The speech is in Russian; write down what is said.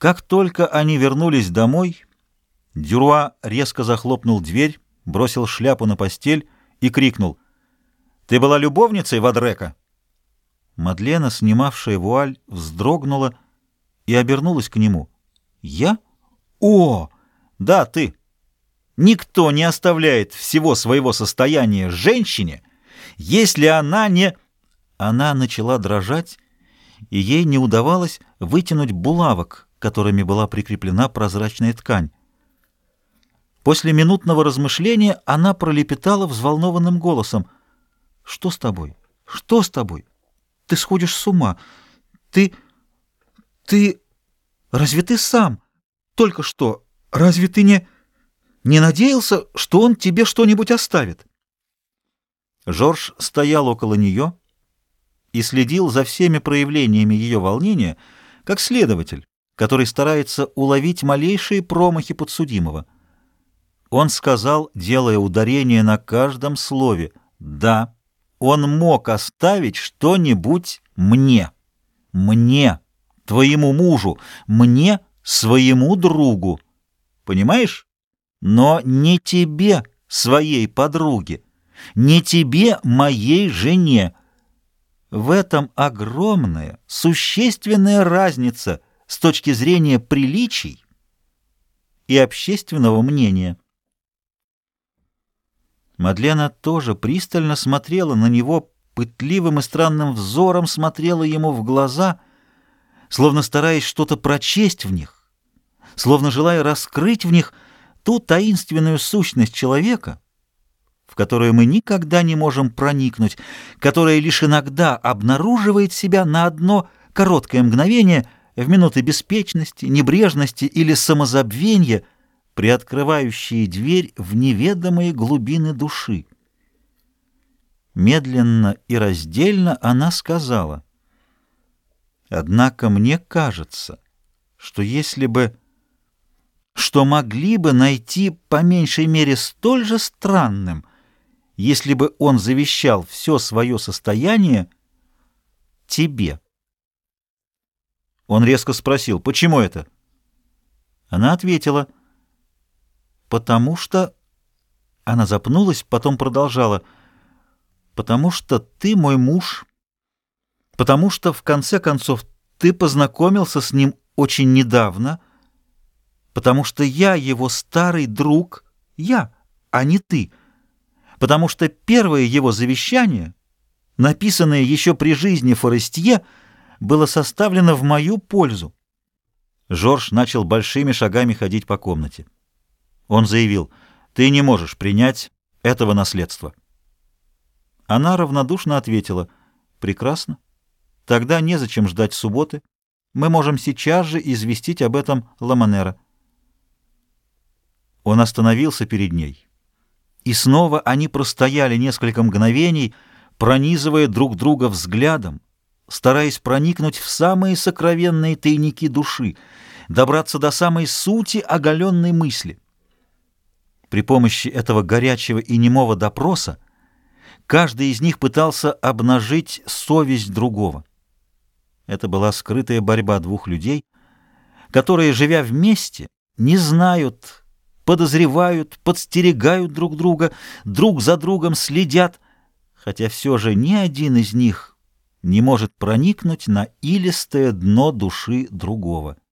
Как только они вернулись домой, Дюруа резко захлопнул дверь, бросил шляпу на постель и крикнул: «Ты была любовницей Вадрека?» Мадлена, снимавшая вуаль, вздрогнула и обернулась к нему. «Я? О, да, ты! Никто не оставляет всего своего состояния женщине, если она не...» Она начала дрожать, и ей не удавалось вытянуть булавок, которыми была прикреплена прозрачная ткань. После минутного размышления она пролепетала взволнованным голосом: «Что с тобой? Что с тобой? Ты сходишь с ума. Ты... Разве ты сам? Только что... Разве ты не надеялся, что он тебе что-нибудь оставит?» Жорж стоял около нее и следил за всеми проявлениями ее волнения, как следователь, который старается уловить малейшие промахи подсудимого. Он сказал, делая ударение на каждом слове: «Да, он мог оставить что-нибудь мне, твоему мужу, мне, своему другу. Понимаешь? Но не тебе, своей подруге, не тебе, моей жене. В этом огромная, существенная разница с точки зрения приличий и общественного мнения». Мадлена тоже пристально смотрела на него, пытливым и странным взором смотрела ему в глаза, словно стараясь что-то прочесть в них, словно желая раскрыть в них ту таинственную сущность человека, в которую мы никогда не можем проникнуть, которая лишь иногда обнаруживает себя на одно короткое мгновение в минуты беспечности, небрежности или самозабвения, приоткрывающие дверь в неведомые глубины души. Медленно и раздельно она сказала: «Однако мне кажется, что могли бы найти по меньшей мере столь же странным, если бы он завещал все свое состояние тебе». Он резко спросил: «Почему это?» Она ответила: «Потому что...» Она запнулась, потом продолжала: «Потому что ты мой муж, потому что, в конце концов, ты познакомился с ним очень недавно, потому что я его старый друг, а не ты, потому что первое его завещание, написанное еще при жизни Форестье, было составлено в мою пользу». Жорж начал большими шагами ходить по комнате. Он заявил: «Ты не можешь принять этого наследства». Она равнодушно ответила: «Прекрасно. Тогда незачем ждать субботы. Мы можем сейчас же известить об этом Ламанера». Он остановился перед ней, и снова они простояли несколько мгновений, пронизывая друг друга взглядом, стараясь проникнуть в самые сокровенные тайники души, добраться до самой сути оголенной мысли. При помощи этого горячего и немого допроса каждый из них пытался обнажить совесть другого. Это была скрытая борьба двух людей, которые, живя вместе, не знают, подозревают, подстерегают друг друга, друг за другом следят, хотя все же ни один из них не может проникнуть на илистое дно души другого.